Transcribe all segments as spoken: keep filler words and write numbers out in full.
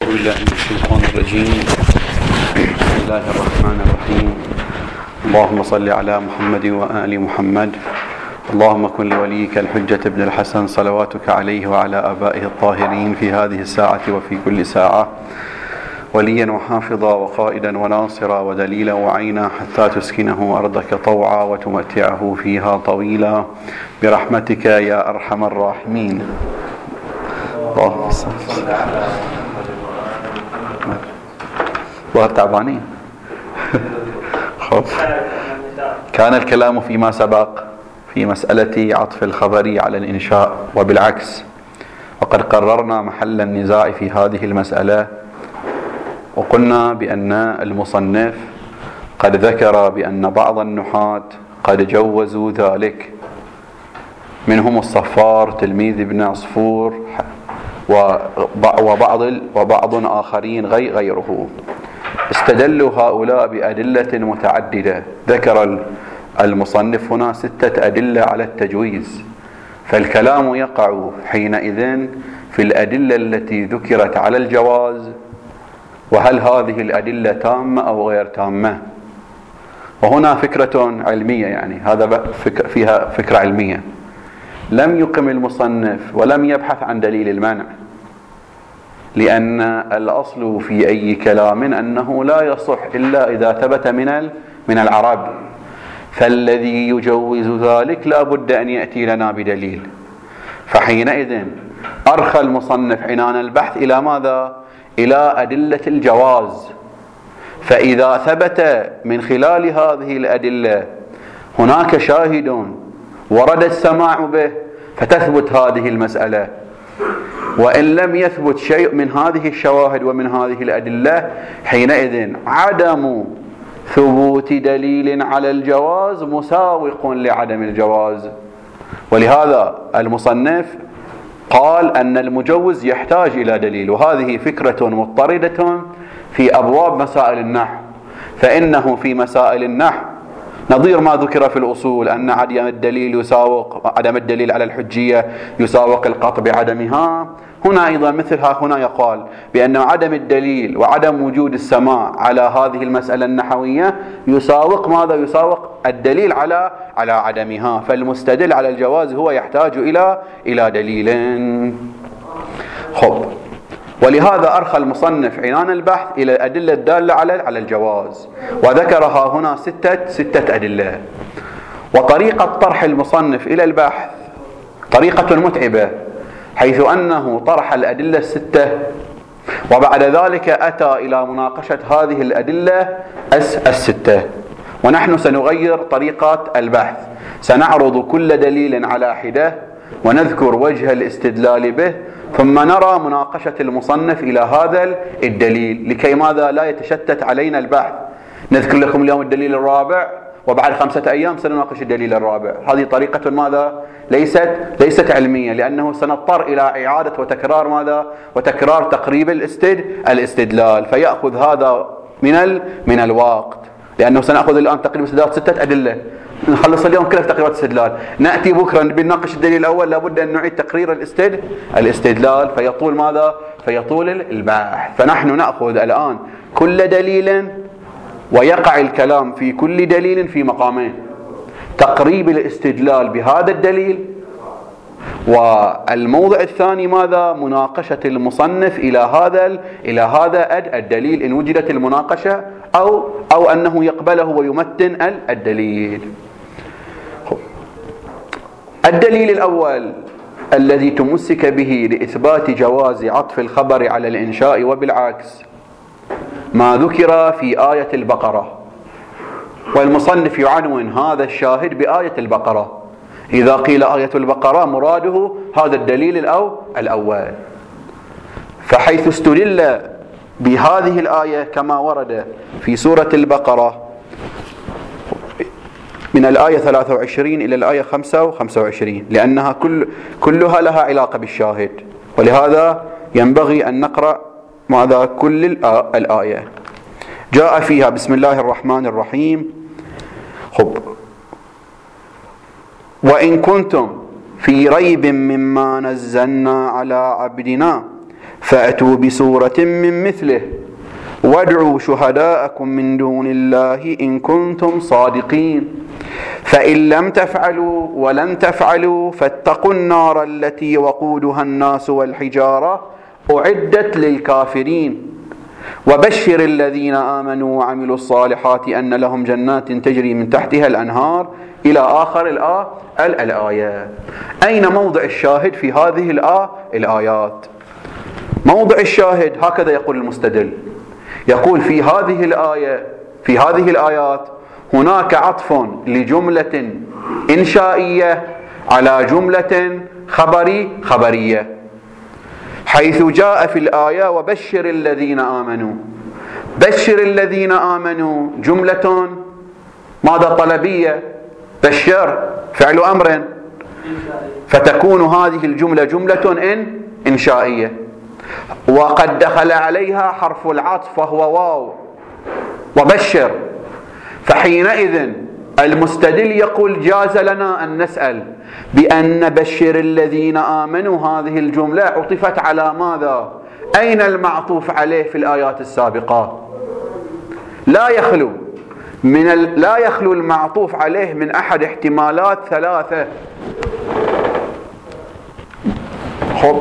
بالله من الشيطان الرجيم. بسم الله الرحمن الرحيم. اللهم صل على محمد وآل محمد. اللهم كن لوليك الحجة ابن الحسن صلواتك عليه وعلى آبائه الطاهرين في هذه الساعة وفي كل ساعة وليا وحافظا وقائدا وناصرا ودليلا وعينا حتى تسكنه أرضك طوعا وتمتعه فيها طويلا برحمتك يا أرحم الراحمين. اللهم صل ظهر تعبانين. كان الكلام فيما سبق في مسألة عطف الخبر على الإنشاء وبالعكس، وقد قررنا محل النزاع في هذه المسألة، وقلنا بأن المصنف قد ذكر بأن بعض النحاة قد جوزوا ذلك، منهم الصفار تلميذ ابن عصفور وبعض وبعض آخرين غيره. استدلوا هؤلاء بأدلة متعددة. ذكر المصنف هنا ستة أدلة على التجويز، فالكلام يقع حينئذ في الأدلة التي ذكرت على الجواز، وهل هذه الأدلة تامة أو غير تامة. وهنا فكرة علمية، يعني هذا فكر فيها فكرة علمية. لم يقم المصنف ولم يبحث عن دليل المنع، لأن الأصل في أي كلام أنه لا يصح إلا إذا ثبت من من العرب، فالذي يجوز ذلك لا بد أن يأتي لنا بدليل. فحينئذ أرخى المصنف عنان البحث إلى ماذا؟ إلى أدلة الجواز. فإذا ثبت من خلال هذه الأدلة هناك شاهد ورد السماع به فتثبت هذه المسألة، وإن لم يثبت شيء من هذه الشواهد ومن هذه الأدلة حينئذ عدم ثبوت دليل على الجواز مساوق لعدم الجواز. ولهذا المصنف قال أن المجوز يحتاج إلى دليل، وهذه فكرة مضطردة في أبواب مسائل النحو. فإنه في مسائل النحو نظير ما ذكر في الأصول أن عدم الدليل يساوق عدم الدليل على الحجية يساوق القطع بعدمها. هنا أيضا مثلها هنا يقال بأن عدم الدليل وعدم وجود السماع على هذه المسألة النحوية يساوق ماذا؟ يساوق الدليل على على عدمها. فالمستدل على الجواز هو يحتاج إلى إلى دليل. خب، ولهذا أرخى المصنف عنان البحث إلى الأدلة الدالة على على الجواز، وذكرها هنا ستة ستة أدلة. وطريقة طرح المصنف إلى البحث طريقة متعبة، حيث أنه طرح الأدلة الستة وبعد ذلك أتى إلى مناقشة هذه الأدلة الستة. ونحن سنغير طريقة البحث، سنعرض كل دليل على حدة ونذكر وجه الاستدلال به، ثم نرى مناقشة المصنف إلى هذا الدليل لكي ماذا؟ لا يتشتت علينا البحث. نذكر لكم اليوم الدليل الرابع وبعد خمسة أيام سنناقش الدليل الرابع. هذه طريقة ماذا؟ ليست ليست علمية، لأنه سنضطر إلى إعادة وتكرار ماذا؟ وتكرار تقريب الاستد الإستدلال، فيأخذ هذا من ال من الوقت، لأنه سنأخذ الآن تقريب الاستدلال ستة أدلة، نخلص اليوم كله في تقريبات الاستدلال، نأتي بكرة بنناقش الدليل الأول، لابد أن نعيد تقرير الاستد الاستدلال، فيطول ماذا؟ فيطول البحث. فنحن نأخذ الآن كل دليل، ويقع الكلام في كل دليل في مقامين: تقريب الاستدلال بهذا الدليل، والموضع الثاني ماذا؟ مناقشة المصنف إلى هذا إلى هذا الدليل إن وجدت المناقشة، أو أو أنه يقبله ويمتن الدليل. الدليل الأول الذي تمسك به لإثبات جواز عطف الخبر على الإنشاء وبالعكس ما ذكر في آية البقرة، والمصنف يعنون هذا الشاهد بآية البقرة. إذا قيل آية البقرة مراده هذا الدليل الأو الأول. فحيث استدل بهذه الآية كما ورد في سورة البقرة من الآية ثلاثة وعشرين إلى الآية خمسة وعشرين، لأنها كل كلها لها علاقة بالشاهد، ولهذا ينبغي أن نقرأ ماذا؟ كل الآية. جاء فيها بسم الله الرحمن الرحيم. خب، وإن كنتم في ريب مما نزلنا على عبدنا فأتوا بسورة من مثله وادعوا شهداءكم من دون الله إن كنتم صادقين فإن لم تفعلوا ولن تفعلوا فاتقوا النار التي وقودها الناس والحجارة أعدت للكافرين وبشر الذين آمنوا وعملوا الصالحات أن لهم جنات تجري من تحتها الأنهار إلى آخر الآية. أين موضع الشاهد في هذه الآيات؟ موضع الشاهد هكذا يقول المستدل، يقول في هذه الآية في هذه الآيات هناك عطف لجملة إنشائية على جملة خبري خبرية، حيث جاء في الآية وبشر الذين آمنوا. بشر الذين آمنوا جملة ماذا؟ طلبية. بشر فعل أمر، فتكون هذه الجملة جملة إن إنشائية، وقد دخل عليها حرف العطف وهو واو وبشر. فحينئذ المستدل يقول جاز لنا أن نسأل بأن بشر الذين آمنوا هذه الجملة عطفت على ماذا؟ أين المعطوف عليه في الآيات السابقة؟ لا يخلو من ال... لا يخلو المعطوف عليه من أحد احتمالات ثلاثة. خب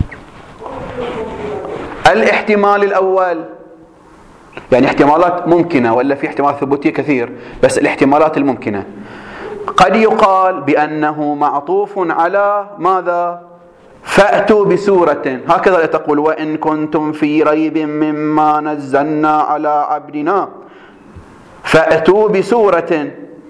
الاحتمال الأول، يعني احتمالات ممكنة ولا في احتمال ثبوتية كثير، بس الاحتمالات الممكنة قد يقال بأنه معطوف على ماذا؟ فأتوا بسورة، هكذا تقول وإن كنتم في ريب مما نزلنا على عبدنا فأتوا بسورة.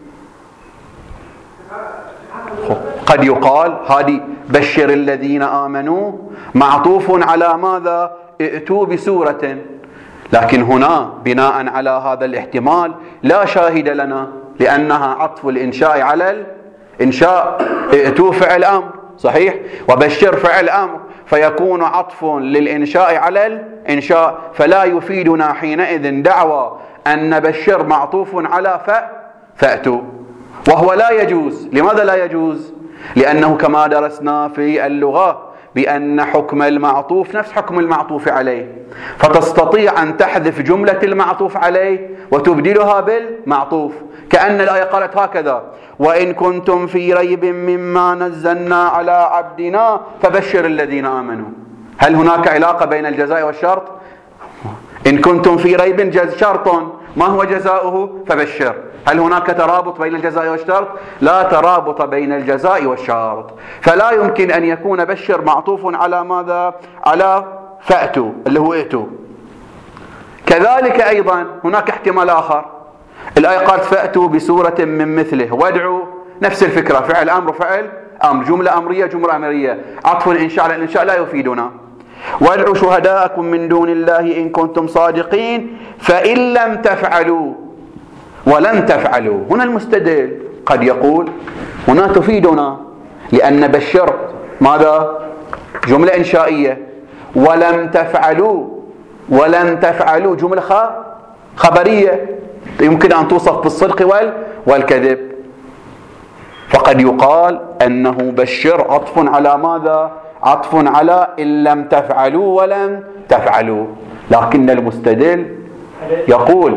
قد يقال هذه بشر الذين آمنوا معطوف على ماذا؟ ائتوا بسورة، لكن هنا بناء على هذا الاحتمال لا شاهد لنا، لأنها عطف الإنشاء على الإنشاء. ائتوا فعل أمر صحيح، وبشر فعل أمر، فيكون عطف للإنشاء على الإنشاء، فلا يفيدنا حينئذ دعوى أن بشر معطوف على فأتوا، وهو لا يجوز. لماذا لا يجوز؟ لأنه كما درسنا في اللغة بأن حكم المعطوف نفس حكم المعطوف عليه، فتستطيع أن تحذف جملة المعطوف عليه وتبدلها بالمعطوف، كأن الآية قالت هكذا وإن كنتم في ريب مما نزلنا على عبدنا فبشر الذين آمنوا. هل هناك علاقة بين الجزاء والشرط؟ إن كنتم في ريب جز شرط، ما هو جزاؤه؟ فبشر. هل هناك ترابط بين الجزاء والشرط؟ لا ترابط بين الجزاء والشرط، فلا يمكن أن يكون بشر معطوف على ماذا؟ على فأتوا اللي هو ائتوا. كذلك أيضا هناك احتمال آخر، الآية قالت فأتوا بسورة من مثله وادعوا، نفس الفكرة، فعل أمر وفعل أمر، جملة أمرية جملة أمرية، عطف الإنشاء على الإنشاء لا يفيدنا. وادعوا شهداءكم من دون الله إن كنتم صادقين فإن لم تفعلوا ولن تفعلوا. هنا المستدل قد يقول هنا تفيدنا، لأن بشر ماذا؟ جملة إنشائية، ولم تفعلوا ولن تفعلوا جملة خبرية يمكن أن توصف بالصدق والكذب، فقد يقال أنه بشر عطف على ماذا؟ عطف على إن لم تفعلوا ولن تفعلوا. لكن المستدل يقول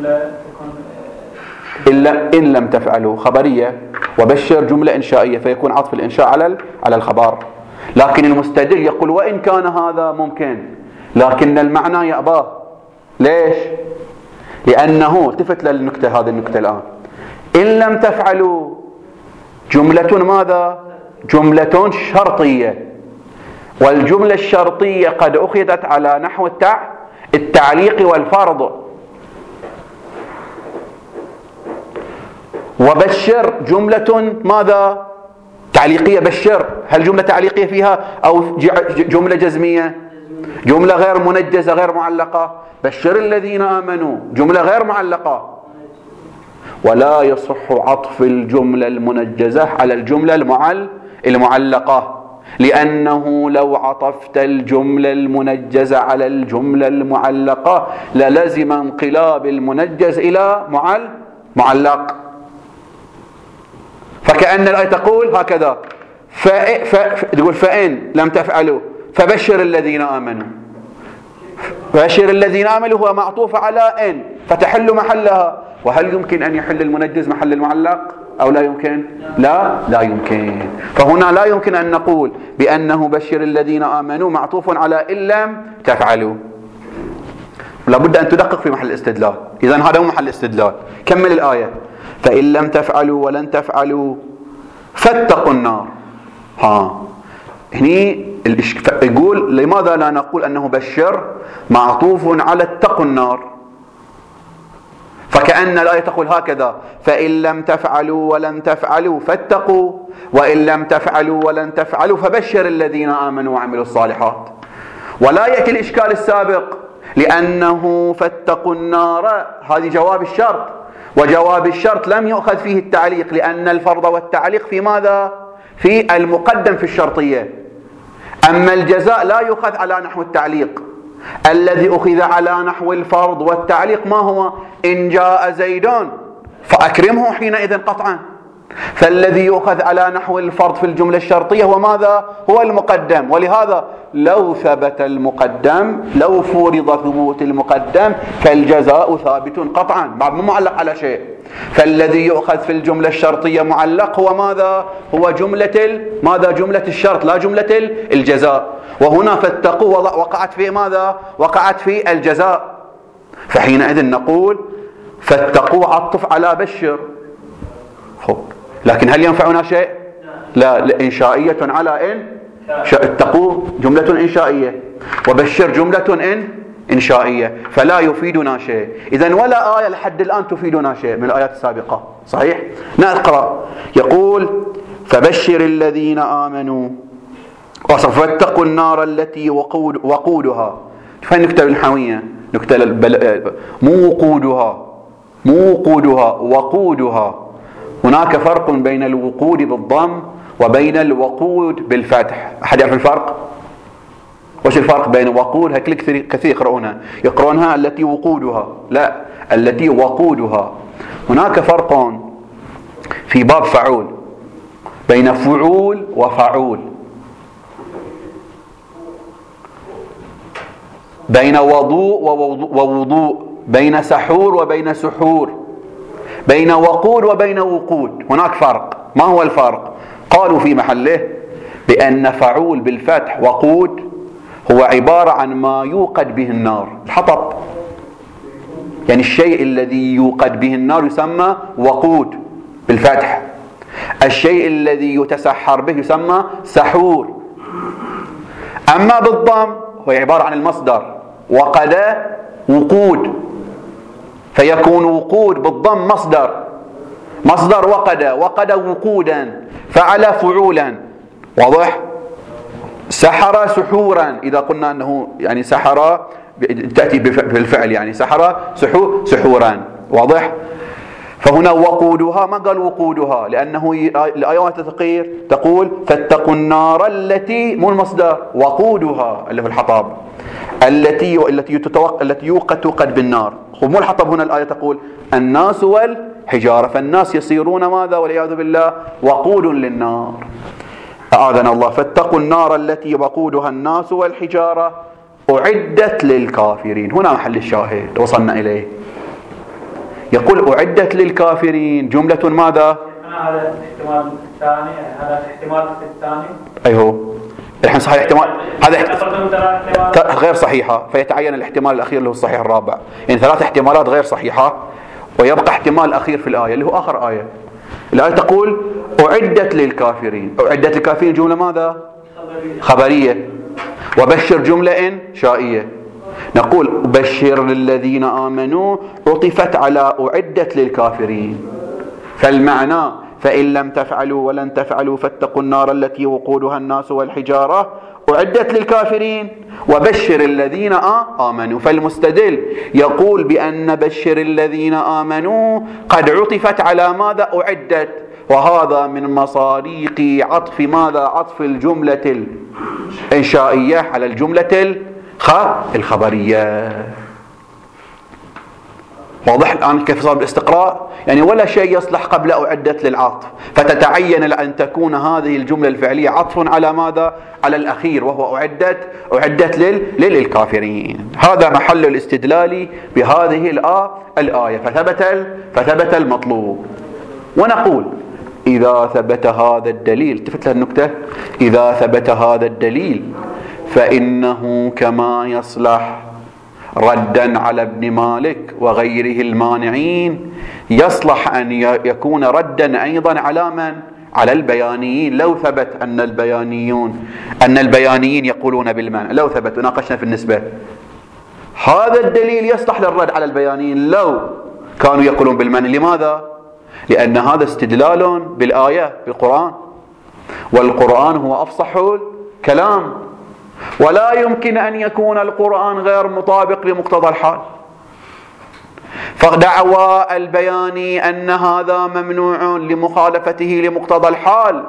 إن لم تفعلوا خبرية وبشر جملة إنشائية، فيكون عطف الإنشاء على على الخبر. لكن المستدل يقول وإن كان هذا ممكن لكن المعنى يأباه. ليش؟ لأنه التفت للنكتة، هذه النكتة الآن، إن لم تفعلوا جملة ماذا؟ جملة شرطية، والجملة الشرطية قد أخذت على نحو التع... التعليق والفرض. وبشر جملة ماذا؟ تعليقية. بشر هل جملة تعليقية فيها أو جملة جزمية؟ جملة غير منجزة غير معلقة. بشر الذين آمنوا جملة غير معلقة، ولا يصح عطف الجملة المنجزة على الجملة المعل... المعلقة، لأنه لو عطفت الجملة المنجزة على الجملة المعلقة للزم انقلاب المنجز إلى معل... معلق. فكأن الآية تقول هكذا ف... ف... تقول فإن لم تفعلوا فبشر الذين آمنوا، فبشر الذين آمنوا هو معطوف على إن فتحل محلها. وهل يمكن أن يحل المنجز محل المعلق أو لا يمكن؟ لا لا يمكن. فهنا لا يمكن أن نقول بأنه بشر الذين آمنوا معطوف على إن لم تفعلوا، لابد أن تدقق في محل الاستدلال. إذن هذا هو محل الاستدلال. كمل الآية: فإن لم تفعلوا ولن تفعلوا فاتقوا النار. ها هني يقول لماذا لا نقول أنه بشر معطوف على اتقوا النار؟ فكأن الآية تقول هكذا: فإن لم تفعلوا ولن تفعلوا فاتقوا، وإن لم تفعلوا ولن تفعلوا فبشر الذين آمنوا وعملوا الصالحات. ولا يأتي الإشكال السابق، لأنه فاتقوا النار هذه جواب الشرط، وجواب الشرط لم يؤخذ فيه التعليق، لأن الفرض والتعليق في ماذا؟ في المقدم في الشرطية. أما الجزاء لا يؤخذ على نحو التعليق. الذي أخذ على نحو الفرض والتعليق ما هو؟ إن جاء زيد فأكرمه حينئذ قطعا. فالذي يؤخذ على نحو الفرض في الجملة الشرطية هو ماذا؟ هو المقدم. ولهذا لو ثبت المقدم، لو فرض ثبوت المقدم، فالجزاء ثابت قطعا، بعد مو معلق على شيء. فالذي يؤخذ في الجملة الشرطية معلق هو ماذا؟ هو جملة ال... ماذا؟ جملة الشرط لا جملة الجزاء. وهنا فاتقوا وقعت في ماذا؟ وقعت في الجزاء. فحينئذ نقول فاتقوا عطف على بشر. لكن هل ينفعنا شيء؟ لا. إنشائية على إن، اتقوا جملة إنشائية، وبشر جملة إن إنشائية، فلا يفيدنا شيء. إذن ولا آية لحد الآن تفيدنا شيء من الآيات السابقة. صحيح؟ نقرأ. يقول: فبشر الذين آمنوا واتقوا النار التي وقود وقودها. فين نكتب الحوية؟ نكتب البل... مو وقودها، مو وقودها، وقودها. هناك فرق بين الوقود بالضم وبين الوقود بالفتح. أحد يعرف الفرق؟ وش الفرق بين وقود؟ هكذا كثير كثير يقرؤونها يقرؤونها التي وقودها، لا، التي وقودها. هناك فرق في باب فعول بين فعول وفعول، بين وضوء ووضوء، بين سحور وبين سحور، بين وقود وبين وقود. هناك فرق. ما هو الفرق؟ قالوا في محله بأن فعول بالفتح وقود هو عبارة عن ما يوقد به النار، الحطب. يعني الشيء الذي يوقد به النار يسمى وقود بالفتح. الشيء الذي يتسحر به يسمى سحور. أما بالضم هو عبارة عن المصدر وقد وقود، فيكون وقود بالضم مصدر، مصدر وقد، وقد وقودا، فعل فعولا. واضح؟ سحر سحورا، إذا قلنا أنه يعني سحر تأتي بالفعل، يعني سحر سحو سحورا. واضح؟ فهنا وقودها، ما قال وقودها، لأنه الآيات تقير تقول فاتقوا النار التي، مو المصدر، وقودها اللي في الحطب، التي التي تتوق... التي يوقد توقد بالنار. مو الحطب، هنا الآية تقول الناس والحجارة، فالناس يصيرون ماذا؟ والعياذ بالله وقود للنار. أعاذنا الله. فاتقوا النار التي وقودها الناس والحجارة أعدت للكافرين. هنا محل الشاهد وصلنا إليه. يقول أعدت للكافرين جملة ماذا؟ هذا الاحتمال الثاني، هذا الاحتمال الثاني. أيوه الحين صحيح احتمال هذا احتمال غير صحيحة، فيتعين الاحتمال الأخير اللي هو الصحيح الرابع. يعني ثلاث احتمالات غير صحيحة ويبقى احتمال أخير في الآية اللي هو آخر آية. الآية تقول أعدت للكافرين. أعدت للكافرين جملة ماذا؟ خبرية. وبشر جملة إنشائية. نقول بشر للذين آمنوا عطفت على أعدت للكافرين، فالمعنى فإن لم تفعلوا ولن تفعلوا فاتقوا النار التي وقودها الناس والحجارة أعدت للكافرين، وبشر الذين آمنوا. فالمستدل يقول بأن بشر الذين آمنوا قد عطفت على ماذا؟ أعدت، وهذا من مصاريق عطف ماذا؟ عطف الجملة الإنشائية على الجملة الخبرية. واضح الآن كيف صار بالاستقراء؟ يعني ولا شيء يصلح قبل أعدت للعطف، فتتعين أن تكون هذه الجملة الفعلية عطف على ماذا؟ على الأخير، وهو أعدت أعدت لل... للكافرين. هذا محل الاستدلال بهذه الآية، فثبت ال... فثبت المطلوب. ونقول إذا ثبت هذا الدليل، التفت للنكتة، إذا ثبت هذا الدليل فإنه كما يصلح ردا على ابن مالك وغيره المانعين، يصلح أن يكون ردا أيضا على من؟ على البيانيين. لو ثبت أن البيانيون أن البيانيين يقولون بالمنع، لو ثبت، وناقشنا في النسبة، هذا الدليل يصلح للرد على البيانيين لو كانوا يقولون بالمنع. لماذا؟ لأن هذا استدلال بالآية بالقرآن، والقرآن هو أفصح الكلام، ولا يمكن أن يكون القرآن غير مطابق لمقتضى الحال. فدعوى البياني أن هذا ممنوع لمخالفته لمقتضى الحال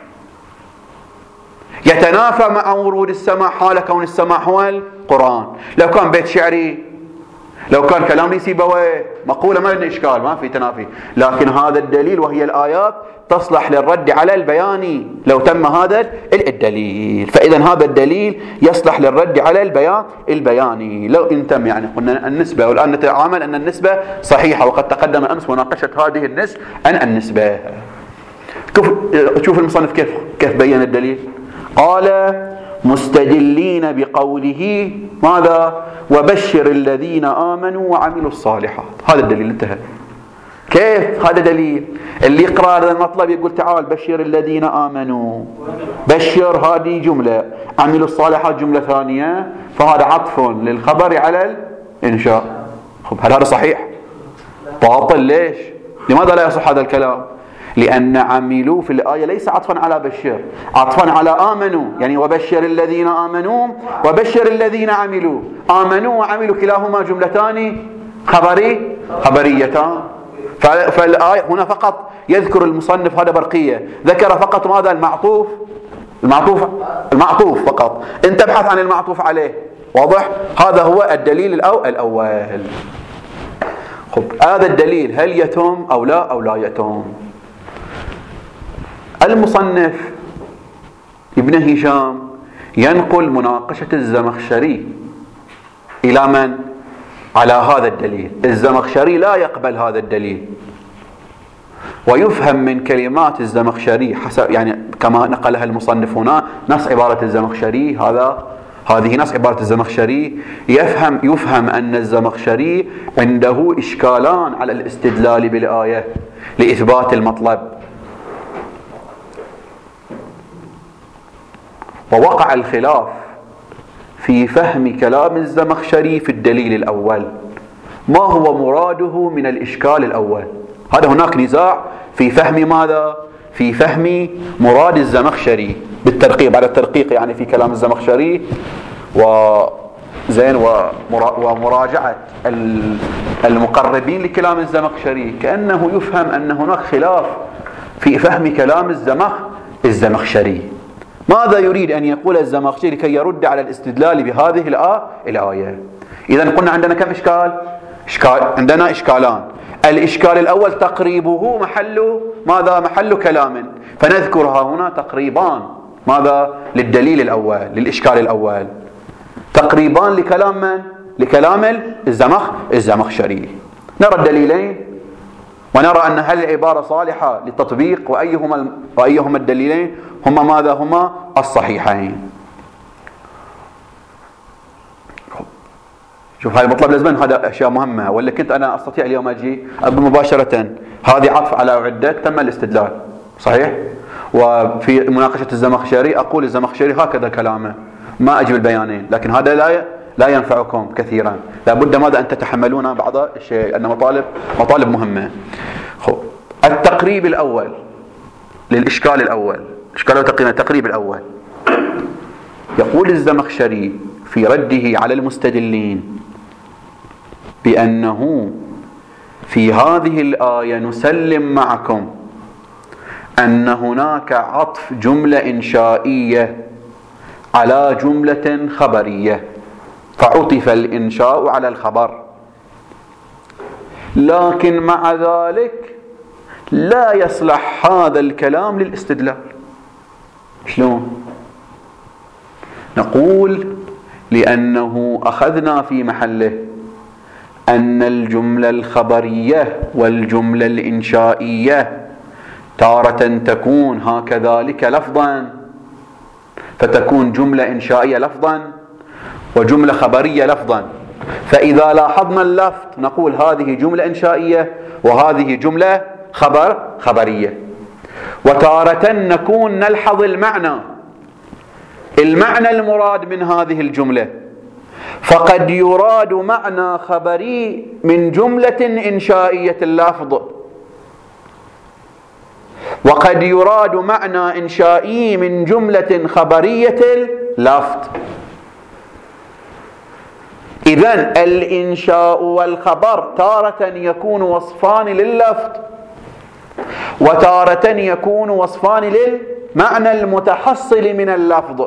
يتنافى مع ورود السماع حال كون السماع هو القرآن. لو كان بيت شعري، لو كان كلام لي سيبويه مقولة، ما لنا إشكال، ما في تنافي، لكن هذا الدليل وهي الآيات تصلح للرد على البياني لو تم هذا الدليل. فإذا هذا الدليل يصلح للرد على البيان البياني لو ان تم. يعني قلنا النسبة، والآن نتعامل أن النسبة صحيحة، وقد تقدم أمس مناقشة هذه النسبة عن النسبة. شوف المصنف كيف كيف بين الدليل. قال مستدلين بقوله ماذا؟ وبشر الذين آمنوا وعملوا الصالحات. هذا الدليل انتهى. كيف هذا دليل؟ اللي يقرأ هذا المطلب يقول تعال بشر الذين آمنوا، بشر هذه جملة، عملوا الصالحات جملة ثانية، فهذا عطف للخبر على الإنشاء. خب هل هذا صحيح؟ باطل. ليش؟ لماذا لا يصح هذا الكلام؟ لأن عملوا في الآية ليس عطفا على بشر، عطفا على آمنوا، يعني وبشر الذين آمنوا وبشر الذين عملوا. آمنوا وعملوا كلاهما جملتان خبري خبريتان. فالآية هنا فقط يذكر المصنف، هذا برقية، ذكر فقط ماذا؟ المعطوف المعطوف المعطوف فقط. أنت تبحث عن المعطوف عليه. واضح؟ هذا هو الدليل الأول. خب هذا الدليل هل يتم أو لا أو لا يتم؟ المصنف ابن هشام ينقل مناقشة الزمخشري إلى من؟ على هذا الدليل. الزمخشري لا يقبل هذا الدليل، ويفهم من كلمات الزمخشري حسب يعني كما نقلها المصنف هنا نص عبارة الزمخشري، هذا هذه نص عبارة الزمخشري، يفهم يفهم أن الزمخشري عنده إشكالان على الاستدلال بالآية لإثبات المطلب. ووقع الخلاف في فهم كلام الزمخشري في الدليل الأول، ما هو مراده من الإشكال الأول. هذا هناك نزاع في فهم ماذا؟ في فهم مراد الزمخشري بالترقيق، على الترقيق يعني في كلام الزمخشري وزين ومراجعة المقربين لكلام الزمخشري، كأنه يفهم أن هناك خلاف في فهم كلام الزمخ الزمخشري. ماذا يريد أن يقول الزمخشري لكي يرد على الاستدلال بهذه الآية؟ إذن قلنا عندنا كم إشكال؟ إشكال عندنا إشكالان. الإشكال الأول تقريبه محل ماذا؟ محل كلام، فنذكرها هنا تقريبان ماذا؟ للدليل الأول، للإشكال الأول، تقريبان لكلام من؟ لكلام الزمخ الزمخشري. نرى الدليلين ونرى أن هل العبارة صالحة للتطبيق، وأيهما وأيهما الدليلين هما ماذا؟ هما الصحيحين. شوف هاي المطلب لازم، هذا أشياء مهمة، ولا كنت أنا أستطيع اليوم أجي أقول مباشرة هذه عطف على عدة تم الاستدلال صحيح، وفي مناقشة الزمخشري أقول الزمخشري هكذا كلامه، ما أجيب البيانين، لكن هذا لا لا ينفعكم كثيرا، لابد ماذا أن تتحملون بعض الشيء لأن مطالب مطالب مهمة. خب التقريب الأول للإشكال الأول، إشكال التقريب الأول، يقول الزمخشري في رده على المستدلين بأنه في هذه الآية نسلم معكم أن هناك عطف جملة إنشائية على جملة خبرية، فعطف الإنشاء على الخبر، لكن مع ذلك لا يصلح هذا الكلام للاستدلال. شلون؟ نقول لأنه أخذنا في محله أن الجملة الخبرية والجملة الإنشائية تارة تكون هكذلك لفظا، فتكون جملة إنشائية لفظا وجملة خبرية لفظا. فإذا لاحظنا اللفظ نقول هذه جملة إنشائية وهذه جملة خبر خبرية. وتارة نكون نلحظ المعنى المعنى المراد من هذه الجملة، فقد يراد معنى خبري من جملة إنشائية اللفظ، وقد يراد معنى إنشائي من جملة خبرية اللفظ. إذن الإنشاء والخبر تارة يكون وصفان لللفظ وتارة يكون وصفان للمعنى المتحصل من اللفظ.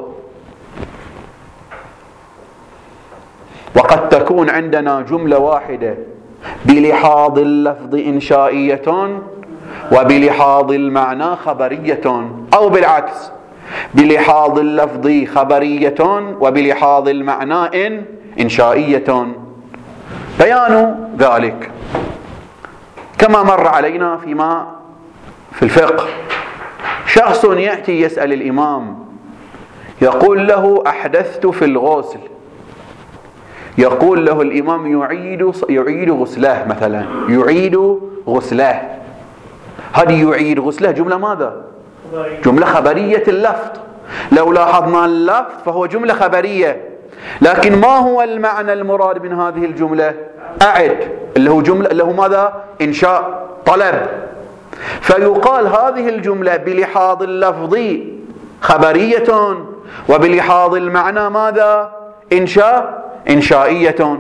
وقد تكون عندنا جملة واحدة بلحاظ اللفظ إنشائية وبلحاظ المعنى خبرية، أو بالعكس بلحاظ اللفظ خبرية وبلحاظ المعنى إن إنشائية. بيان ذلك كما مر علينا فيما في الفقه، شخص يأتي يسأل الإمام يقول له أحدثت في الغسل، يقول له الإمام يعيد يعيد غسله، مثلا يعيد غسله. هذه يعيد غسله جملة ماذا؟ جملة خبرية اللفظ. لو لاحظنا اللفظ فهو جملة خبرية، لكن ما هو المعنى المراد من هذه الجملة؟ أعد، اللي هو جملة اللي هو ماذا؟ إنشاء، طلب. فيقال هذه الجملة بلحاظ اللفظ خبرية وبلحاظ المعنى ماذا؟ إنشاء إنشائية.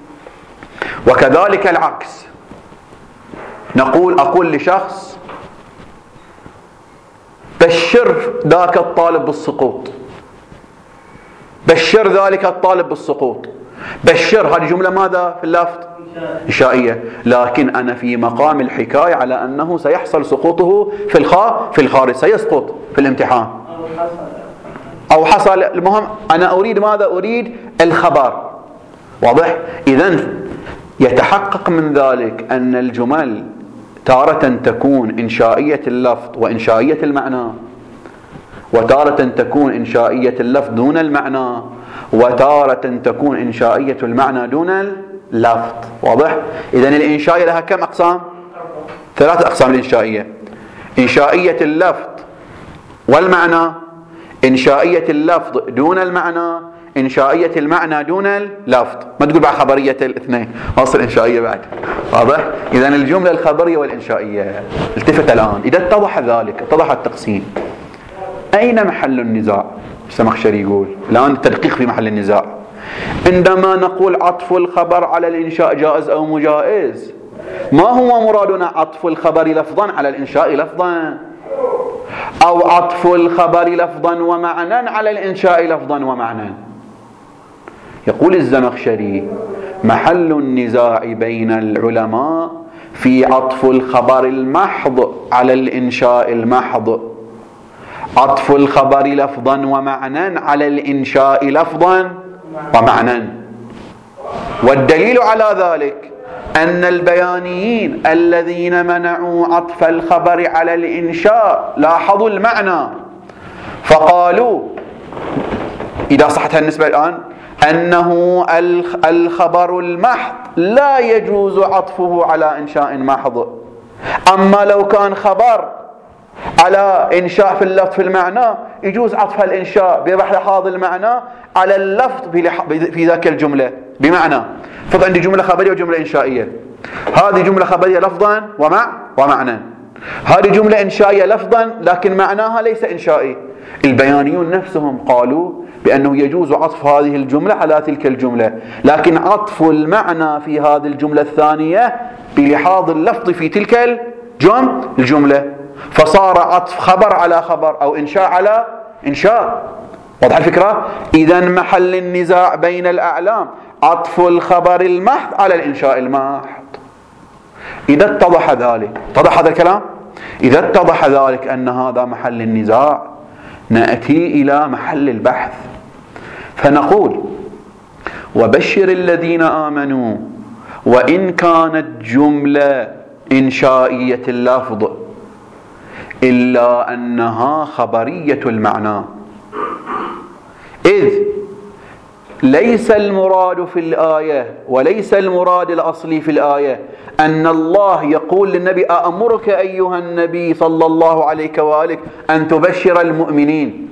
وكذلك العكس، نقول أقول لشخص بشر ذاك الطالب بالسقوط، بشر ذلك الطالب بالسقوط. بشر هذه جملة ماذا في اللفظ؟ إنشائية، لكن أنا في مقام الحكاية على أنه سيحصل سقوطه في الخا في الخارج، سيسقط في الامتحان أو حصل. المهم أنا أريد ماذا؟ أريد الخبر. واضح؟ إذن يتحقق من ذلك أن الجمل تارة تكون إنشائية اللفظ وإنشائية المعنى، وتارة تكون إنشائية اللفظ دون المعنى، وتارة تكون إنشائية المعنى دون اللفظ. واضح؟ إذن الإنشائية لها كم أقسام؟ ثلاث أقسام الإنشائية: إنشائية اللفظ والمعنى، إنشائية اللفظ دون المعنى، إنشائية المعنى دون اللفظ. ما تقول بعد خبرية الاثنين، أصل إنشائية بعد. واضح؟ إذن الجملة الخبرية والإنشائية. التفت الآن، إذا اتضح ذلك، اتضح التقسيم، أين محل النزاع؟ الزمخشري يقول الآن التدقيق في محل النزاع. عندما نقول عطف الخبر على الإنشاء جائز أو مجائز، ما هو مرادنا عطف الخبر لفظا على الإنشاء لفظا، أو عطف الخبر لفظا ومعنى على الإنشاء لفظا ومعنى؟ يقول الزمخشري محل النزاع بين العلماء في عطف الخبر المحض على الإنشاء المحض، عطف الخبر لفظا ومعنى على الإنشاء لفظا ومعنى. والدليل على ذلك أن البيانيين الذين منعوا عطف الخبر على الإنشاء لاحظوا المعنى فقالوا، إذا صحت النسبة الآن، أنه الخبر المحض لا يجوز عطفه على إنشاء محض. أما لو كان خبر على إنشاء في اللفظ في المعنى يجوز عطف الإنشاء بلحاظ المعنى على اللفظ في ذاك الجملة. بمعنى فضل عندي جملة خبرية وجملة إنشائية، هذه جملة خبرية لفظا ومع ومعنى، هذه جملة إنشائية لفظا لكن معناها ليس إنشائي. البيانيون نفسهم قالوا بأنه يجوز عطف هذه الجملة على تلك الجملة، لكن عطف المعنى في هذه الجملة الثانية بلحاظ اللفظ في تلك الجملة، فصار عطف خبر على خبر أو إنشاء على إنشاء. واضح الفكرة؟ إذن محل النزاع بين الأعلام عطف الخبر المحض على الإنشاء المحض. إذا اتضح ذلك، اتضح هذا الكلام؟ إذا اتضح ذلك أن هذا محل النزاع، نأتي إلى محل البحث فنقول: وبشر الذين آمنوا وإن كانت جملة إنشائية اللفظ إلا أنها خبرية المعنى، إذ ليس المراد في الآية وليس المراد الأصلي في الآية أن الله يقول للنبي: أأمرك أيها النبي صلى الله عليه وآله أن تبشر المؤمنين،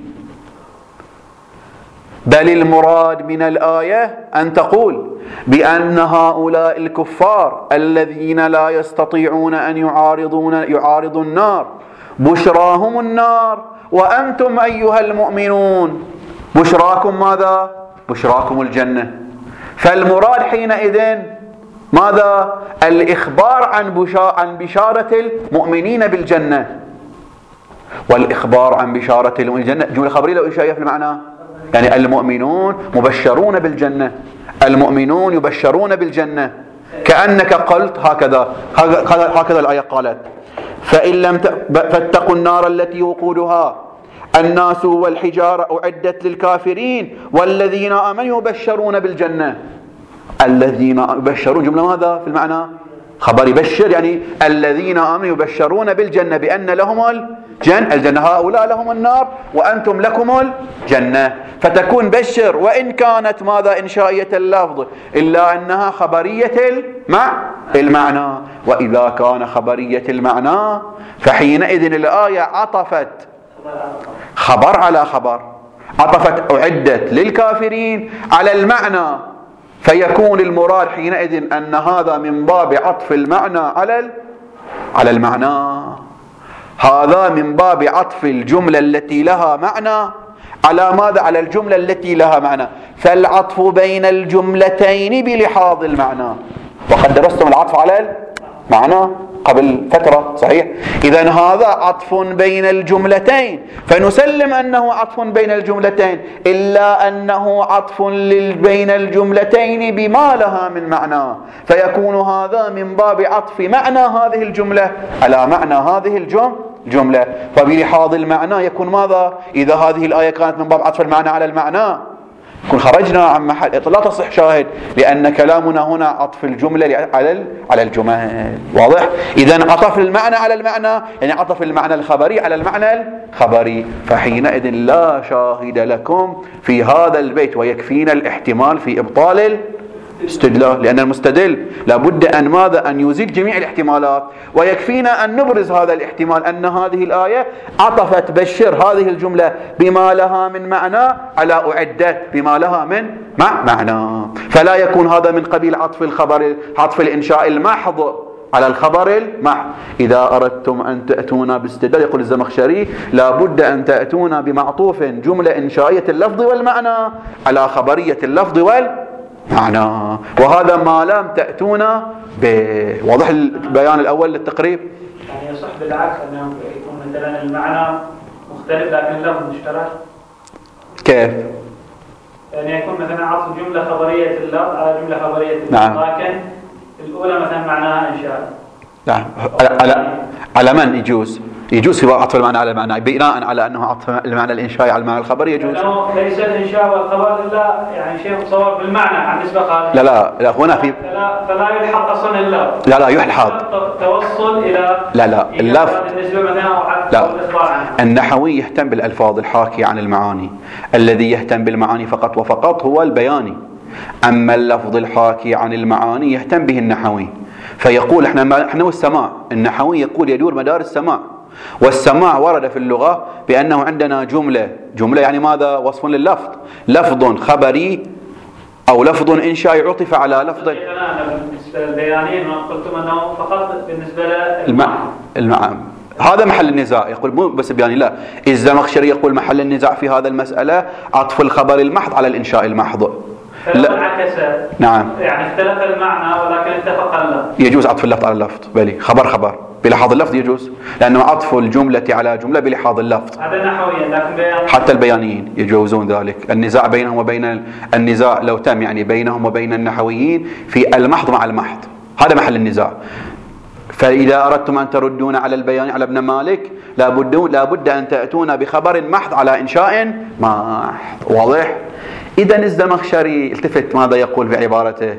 بل المراد من الآية أن تقول بأن هؤلاء الكفار الذين لا يستطيعون أن يعارضون يعارضوا النار بشراهم النار، وأنتم أيها المؤمنون بشراكم ماذا؟ بشراكم الجنة. فالمراد حينئذ ماذا؟ الإخبار عن عن بشارة المؤمنين بالجنة، والإخبار عن بشارة المؤمنين بالجنة جملة خبرية أو إنشائية في المعنى؟ يعني المؤمنون مبشرون بالجنة، المؤمنون يبشرون بالجنة، كأنك قلت هكذا هكذا الآية قالت: فإن لم فاتقوا النار التي وقودها الناس والحجارة أعدت للكافرين والذين آمنوا يبشرون بالجنة. الذين يبشرون جملة ماذا في المعنى؟ خبر يبشر، يعني الذين آمنوا يبشرون بالجنة بأن لهم الجنة، الجنة هؤلاء لهم النار وأنتم لكم الجنة، فتكون بشر وإن كانت ماذا؟ إنشائية اللفظ، إلا أنها خبرية المعنى. وإذا كان خبرية المعنى فحينئذ الآية عطفت خبر على خبر، عطفت أعدت للكافرين على المعنى، فيكون المراد حينئذ أن هذا من باب عطف المعنى على على المعنى، هذا من باب عطف الجملة التي لها معنى على ماذا؟ على الجملة التي لها معنى. فالعطف بين الجملتين بلحاظ المعنى، وقد درستم العطف على المعنى قبل فترة، صحيح؟ إذن هذا عطف بين الجملتين، فنسلم أنه عطف بين الجملتين، إلا أنه عطف بين الجملتين بما لها من معنى، فيكون هذا من باب عطف معنى هذه الجملة على معنى هذه الجملة. فبلحاظ المعنى يكون ماذا؟ إذا هذه الآية كانت من باب عطف المعنى على المعنى كن خرجنا عن محل، لا تصح شاهد، لأن كلامنا هنا عطف الجملة على على الجمل، واضح؟ إذن عطف المعنى على المعنى يعني عطف المعنى الخبري على المعنى الخبري، فحينئذ لا شاهد لكم في هذا البيت، ويكفينا الاحتمال في إبطال الاستدلال، لأن المستدل لابد أن ماذا؟ أن يزيل جميع الاحتمالات، ويكفينا أن نبرز هذا الاحتمال أن هذه الآية عطفت بشر هذه الجملة بما لها من معنى على أعدت بما لها من معنى، فلا يكون هذا من قبيل عطف الخبر، عطف الإنشاء المحض على الخبر المحض. إذا أردتم أن تأتونا باستدلال، يقول الزمخشري، لابد أن تأتونا بمعطوف جملة إنشائية اللفظ والمعنى على خبرية اللفظ والمعنى، وهذا ما لم تأتونا به. واضح البيان الأول للتقريب؟ يعني يصح بالعكس أنه يكون مثلا المعنى مختلف لكن اللفظ مشترك. كيف؟ يعني يكون مثلا عطف جملة خبرية اللفظ على جملة خبرية اللفظ، نعم. لكن الأولى مثلا معناها إنشاء. نعم. على على من يجوز؟ يجوز في عطف المعنى على المعنى بناء على أنه عطف المعنى الإنشائي على المعنى الخبري يجوز. لأنه ليس الإنشاء والخبر إلا يعني شيء متصور بالمعنى عن نسبة خارجية. لا لا لا هنا في فلا, فلا يلحق أصلا اللفظ. لا لا يلحق. توصل إلى لا لا اللفظ. بالنسبة مثلا أو لا. النحوي يهتم بالألفاظ الحاكية عن المعاني، الذي يهتم بالمعاني فقط وفقط هو البياني، أما اللفظ الحاكي عن المعاني يهتم به النحوي، فيقول احنا احنا والسماع، النحوي يقول يدور مدار السماع، والسماع ورد في اللغة بأنه عندنا جملة، جملة يعني ماذا؟ وصف لللفظ، لفظ خبري أو لفظ إنشائي عطف على لفظ. بالنسبة للبيانين قلتم أنه فقط بالنسبة للمعنى المعنى هذا محل النزاع، يقول مو بس بياني، لا، الزمخشري يقول محل النزاع في هذا المسألة عطف الخبر المحض على الإنشاء المحض. لا. نعم. يعني اختلف المعنى ولكن اتفق اللفظ. يجوز عطف اللفظ على اللفظ، بلي خبر خبر بلحاظ اللفظ يجوز، لأنه عطف الجملة على جملة بلحاظ اللفظ. هذا نحويا، لكن بيانيين حتى البيانيين يجوزون ذلك. النزاع بينهم وبين النزاع لو تم يعني بينهم وبين النحويين في المحض مع المحض، هذا محل النزاع. فإذا أردتم أن تردون على البيان على ابن مالك لابد, لابد أن تأتون بخبر محض على إنشاء محض. واضح؟ إذن الزمخشري التفت ماذا يقول في عبارته؟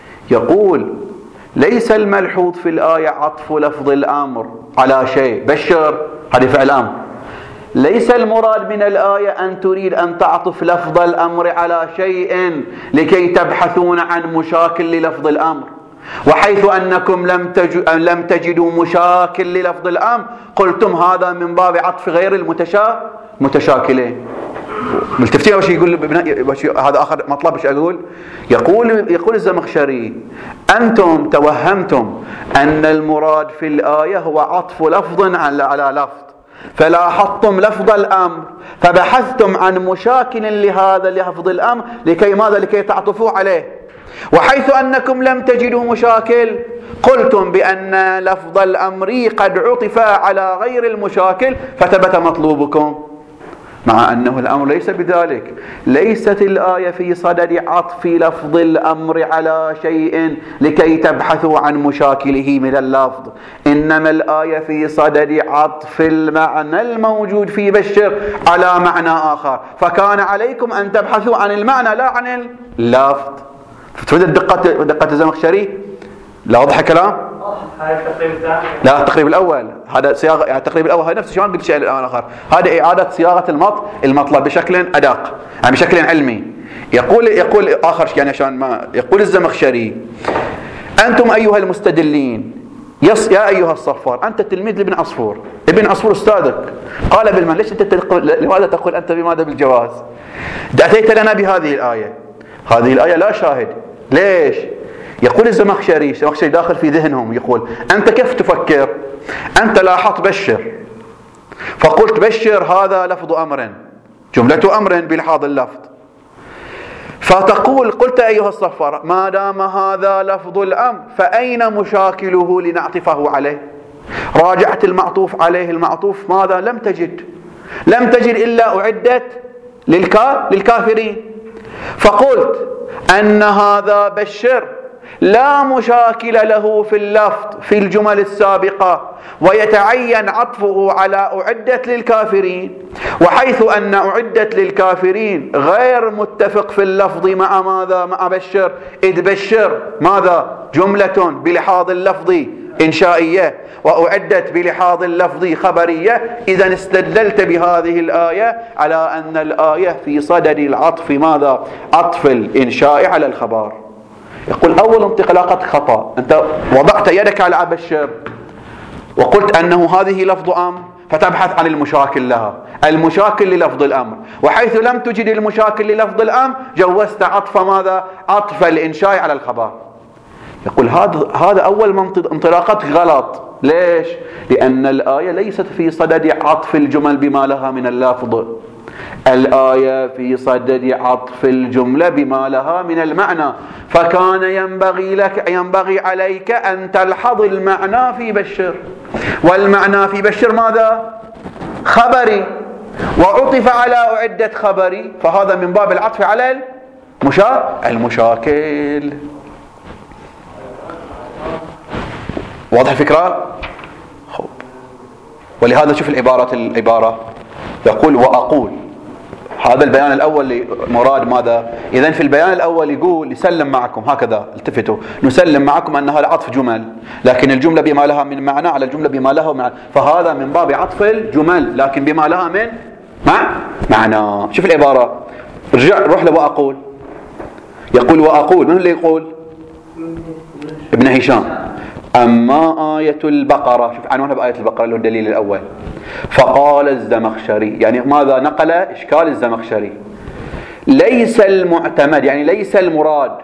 يقول ليس الملحوظ في الآية عطف لفظ الأمر على شيء، بشر هذا فعل أمر. ليس المراد من الآية أن تريد أن تعطف لفظ الأمر على شيء لكي تبحثون عن مشاكل للفظ الأمر، وحيث أنكم لم لم تجدوا مشاكل للفظ الأمر قلتم هذا من باب عطف غير المتشا متشاكلين. ملتفتين وش يقول وش هذا آخر مطلب وش أقول؟ يقول يقول الزمخشري أنتم توهمتم أن المراد في الآية هو عطف لفظ على على لفظ، فلاحظتم لفظ الأمر فبحثتم عن مشاكل لهذا لفظ الأمر لكي ماذا؟ لكي تعطفوا عليه، وحيث أنكم لم تجدوا مشاكل قلتم بأن لفظ الأمر قد عطف على غير المشاكل فثبت مطلوبكم، مع أنه الأمر ليس بذلك. ليست الآية في صدد عطف لفظ الأمر على شيء لكي تبحثوا عن مشاكله من اللفظ، إنما الآية في صدد عطف المعنى الموجود في بشر على معنى آخر، فكان عليكم أن تبحثوا عن المعنى لا عن اللفظ. فتفيد الدقة دقة الزمخشري؟ لا واضح الكلام؟ هاي التقريب الثاني. لا التقريب الأول هذا صياغة، يعني التقريب الأول هذا نفس الشيء ما قلت شيء الآخر، هذا إعادة صياغة المط المطلب بشكل أدق، يعني بشكل علمي. يقول يقول آخر شيء يعني عشان ما يقول الزمخشري أنتم أيها المستدلين يس يا أيها الصفار، أنت تلميذ لابن عصفور، ابن عصفور أستاذك قال بالمن، ليش أنت تقول لماذا تقول أنت بماذا بالجواز؟ أتيت لنا بهذه الآية، هذه الآية لا شاهد. ليش؟ يقول الزمخشري الزمخشري داخل في ذهنهم، يقول أنت كيف تفكر؟ أنت لاحظت بشر فقلت بشر هذا لفظ أمر، جملة أمر بلحاظ اللفظ، فتقول قلت أيها الصفار ما دام هذا لفظ الأمر فأين مشاكله لنعطفه عليه؟ راجعت المعطوف عليه المعطوف ماذا؟ لم تجد لم تجد إلا أعدت للكا للكافرين، فقلت أن هذا بشر لا مشاكل له في اللفظ في الجمل السابقة ويتعين عطفه على أعدت للكافرين، وحيث أن أعدت للكافرين غير متفق في اللفظ مع ماذا؟ مع بشر، إذ بشر ماذا؟ جملة بلحاظ اللفظ إنشائية وأعدت بلحاظ اللفظ خبرية، إذا استدللت بهذه الآية على أن الآية في صدد العطف ماذا؟ عطف الإنشاء على الخبر. يقول أول انطلاقة خطأ، أنت وضعت يدك على بشر وقلت أنه هذه لفظ أمر فتبحث عن المشاكل لها، المشاكل للفظ الأمر، وحيث لم تجد المشاكل للفظ الأمر جوزت عطف ماذا؟ عطف الإنشاء على الخبر. يقول هذا هذا أول انطلاقة غلط. ليش؟ لأن الآية ليست في صدد عطف الجمل بما لها من اللفظ، الآية في صدد عطف الجملة بما لها من المعنى، فكان ينبغي لك ينبغي عليك أن تلحظ المعنى في بشر، والمعنى في بشر ماذا؟ خبري، وعطف على أعدت خبري، فهذا من باب العطف على المشا... المشاكل. واضح الفكرة؟ خب. ولهذا شوف العبارة العبارة يقول وأقول، هذا البيان الأول مراد ماذا؟ إذن في البيان الأول يقول يسلم معكم هكذا، التفتوا نسلم معكم أن هذا عطف جمل، لكن الجملة بما لها من معنى على الجملة بما لها من، فهذا من باب عطف الجمل لكن بما لها من مع معنى. شوف العبارة، رجع روح له وأقول. يقول وأقول، من اللي يقول؟ ابن هشام. أما آية البقرة، شوف عنوانها بآية البقرة اللي هو الدليل الأول، فقال الزمخشري، يعني ماذا؟ نقل إشكال الزمخشري، ليس المعتمد يعني ليس المراد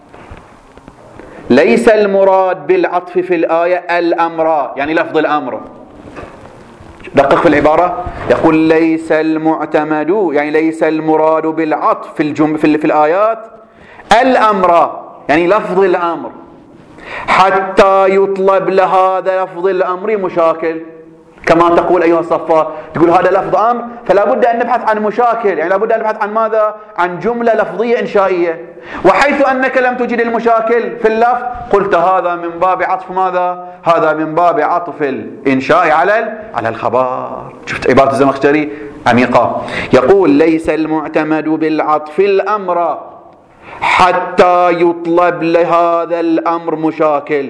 ليس المراد بالعطف في الآية الأمر، يعني لفظ الأمر. دقق في العبارة، يقول ليس المعتمد يعني ليس المراد بالعطف في الجم في, في الآيات الأمر، يعني لفظ الأمر، حتى يطلب لهذا لفظ الأمر مشاكل. كما تقول أيها الصفار، تقول هذا لفظ أمر فلا بد أن نبحث عن مشاكل، يعني لا بد أن نبحث عن ماذا؟ عن جملة لفظية إنشائية. وحيث أنك لم تجد المشاكل في اللفظ قلت هذا من باب عطف ماذا؟ هذا من باب عطف الإنشاء على على الخبر. شفت عبارة الزمخشري عميقة. يقول ليس المعتمد بالعطف الأمر حتى يطلب لهذا الأمر مشاكل،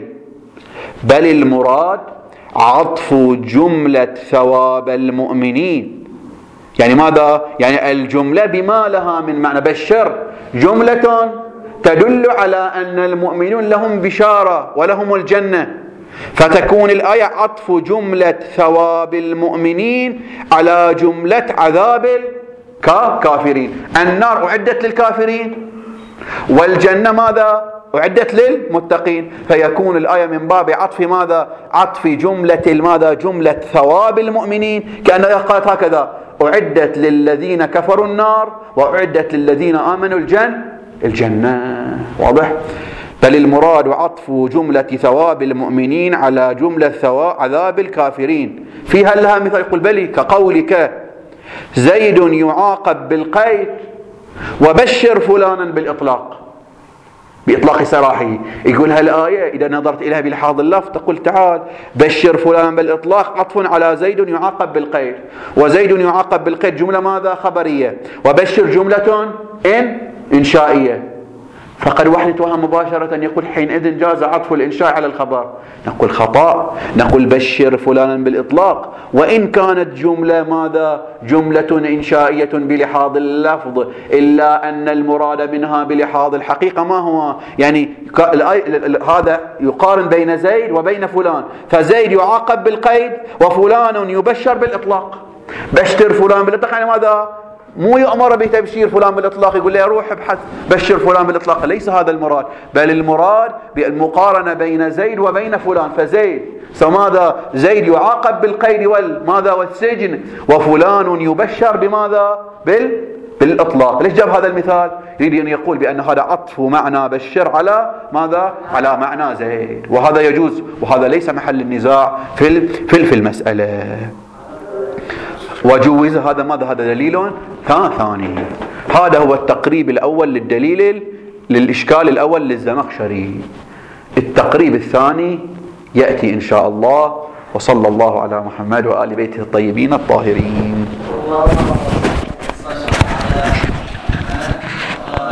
بل المراد عطف جملة ثواب المؤمنين. يعني ماذا؟ يعني الجملة بما لها من معنى. بشر جملة تدل على أن المؤمنون لهم بشارة ولهم الجنة، فتكون الآية عطف جملة ثواب المؤمنين على جملة عذاب الكافرين. النار أعدت للكافرين والجنة ماذا؟ أعدت للمتقين، فيكون الآية من باب عطف ماذا؟ عطف جملة ماذا؟ جملة ثواب المؤمنين، كأنها قالت هكذا: أعدت للذين كفروا النار وأعدت للذين آمنوا الجنة الجنة. واضح؟ بل المراد عطف جملة ثواب المؤمنين على جملة ثواب عذاب الكافرين. فيها لها مثال، يقول بلي كقولك زيد يعاقب بالقيد وبشر فلانا بالإطلاق، بإطلاق سراحه. يقول هالآية إذا نظرت إليها بلحاظ اللفظ تقول تعال بشر فلانا بالإطلاق عطف على زيد يعاقب بالقيد، وزيد يعاقب بالقيد جملة ماذا؟ خبرية، وبشر جملة إن إنشائية. فقد واحد يتوهم مباشرة يقول حينئذ جاز عطف الإنشاء على الخبر. نقول خطأ، نقول بشر فلانا بالإطلاق وإن كانت جملة ماذا؟ جملة إنشائية بلحاظ اللفظ، إلا أن المراد منها بلحاظ الحقيقة ما هو؟ يعني هذا يقارن بين زيد وبين فلان، فزيد يعاقب بالقيد وفلان يبشر بالإطلاق. بشر فلان بالإطلاق يعني ماذا؟ مو يؤمر بتبشير فلان بالإطلاق يقول له روح ابحث بشر فلان بالإطلاق، ليس هذا المراد، بل المراد بالمقارنة بين زيد وبين فلان. فزيد فماذا؟ زيد يعاقب بالقيد والماذا؟ والسجن، وفلان يبشر بماذا؟ بال بالإطلاق. ليش جاب هذا المثال؟ يريد أن يقول بأن هذا عطف معنى بشر على ماذا؟ على معنى زيد، وهذا يجوز، وهذا ليس محل النزاع في في المسألة. وجوز هذا ماذا؟ هذا دليل ثاني. هذا هو التقريب الأول للدليل للإشكال الأول للزمخشري. التقريب الثاني يأتي إن شاء الله. وصلى الله على محمد وآل بيته الطيبين الطاهرين.